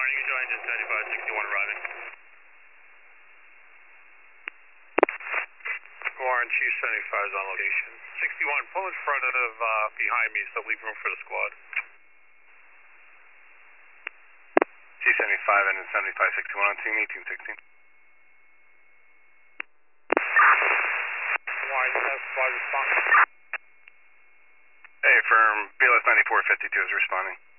Warren, you can join just 7561 arriving. Warren, Chief 75 is on location. 61, pull in front of, behind me, so leave room for the squad. Chief 75 and 7561 on team 1816. Warren, you have squad response. Hey, firm, BLS 9452 is responding.